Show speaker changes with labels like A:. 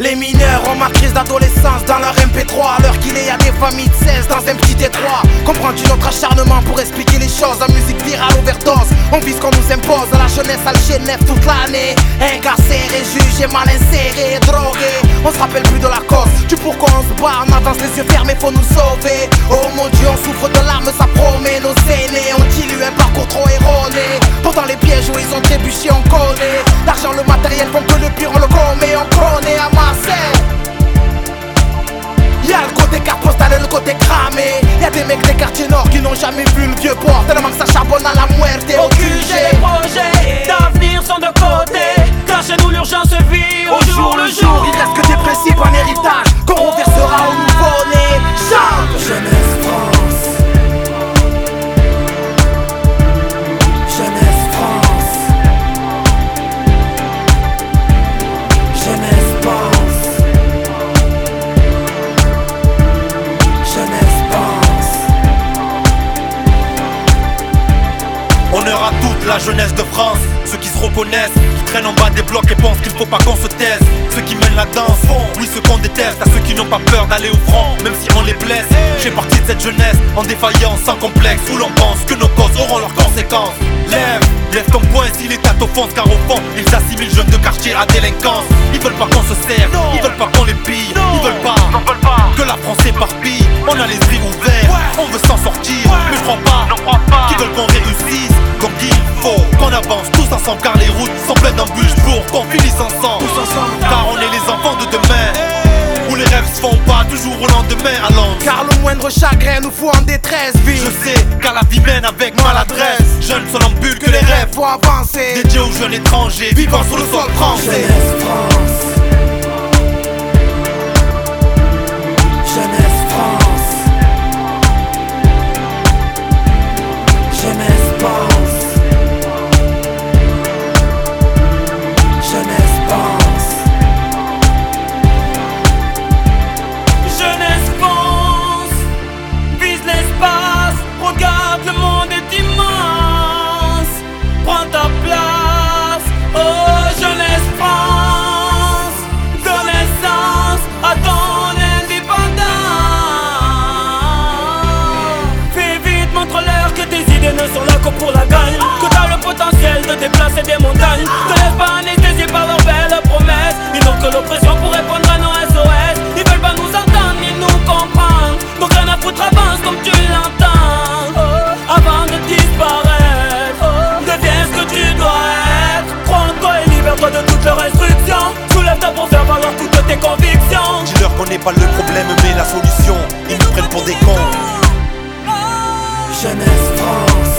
A: les mineurs ont ma crise d'adolescence dans leur MP3. À l'heure qu'il est, y'a des familles de 16 dans un petit détroit. Comprends-tu notre acharnement pour expliquer les choses? La musique virale, overdose, on vit ce qu'on nous impose. À la jeunesse, à l'Genève toute l'année. Incarcéré, jugé, mal inséré, drogué. On se rappelle plus de la cause, du pourquoi on se bat. On avance les yeux fermés, faut nous sauver. Oh mon Dieu, on souffre de larmes, ça promet. Nos aînés ont eu un parcours trop erroné. Pourtant les pièges où ils ont trébuché, on connaît. L'argent, le matériel font que le pire, on le commet. On connaît à Marseille. Y'a le côté carte postale et le côté cramé. Y'a des mecs des quartiers nord qui n'ont jamais vu le vieux port, tellement que ça charbonne à la muerte.
B: Au QG, les projets d'avenir sont de côté, car chez nous l'urgence vit au jour le jour.
A: Il reste que des principes en héritage qu'on reversera au nouveau-né. Chante Jeunesse France. Jeunesse France. Jeunesse pense. Jeunesse pense.
C: Honneur à toute la jeunesse de France, ceux qui se reconnaissent, qui traînent en bas des blocs et pensent qu'il faut pas qu'on se taise. Ceux qui mènent la danse, oui ceux qu'on déteste, à ceux qui n'ont pas peur d'aller au front, même si on les blesse. J'ai partie de cette jeunesse en défaillance, sans complexe, où l'on pense que nos causes auront leurs conséquences. Lève ton poing si l'État t'offense, car au fond, ils assimilent jeunes de quartier à délinquance. Ils veulent pas qu'on se serve, ils veulent pas qu'on les pille, ils veulent pas que la France s'éparpille. On a l'esprit ouvert, on veut s'en sortir, mais je crois pas qu'ils veulent qu'on réussisse comme il faut, qu'on avance tous ensemble, car les routes sont pleines d'embûches pour qu'on finisse ensemble. Car on est les enfants de demain, où les rêves se font pas toujours au lendemain. Allons,
A: car le moindre chagrin nous fout en détresse. Vie,
C: je sais, car la vie mène avec maladresse. Jeunes somnambules que les rêves
A: faut avancer,
C: dédiés aux jeunes étrangers vivant sur le sol français.
A: Jeunesse France. Jeunesse France. Jeunesse pense. Jeunesse pense.
B: Jeunesse pense, vise l'espace, regarde le monde est immense. Prends ta place, oh jeunesse France, donne naissance à ton indépendance. Fais vite, montre-leur que tes idées ne sont là que pour la gagne, que t'as le potentiel de déplacer des montagnes. Te laisse pas anesthésier par leurs belles promesses. Ils n'ont que l'oppression pour répondre à nos SOS. Ils veulent pas nous entendre ni nous comprendre, donc rien à foutre avance comme tu l'entends. Avant de disparaître, deviens ce que tu dois être. Crois en toi et libère-toi de toutes leurs restrictions. Soulève-toi pour faire valoir toutes tes convictions.
C: Dis-leur qu'on n'est pas le problème mais la solution, ils nous prennent pour des cons.
A: Jeunesse France.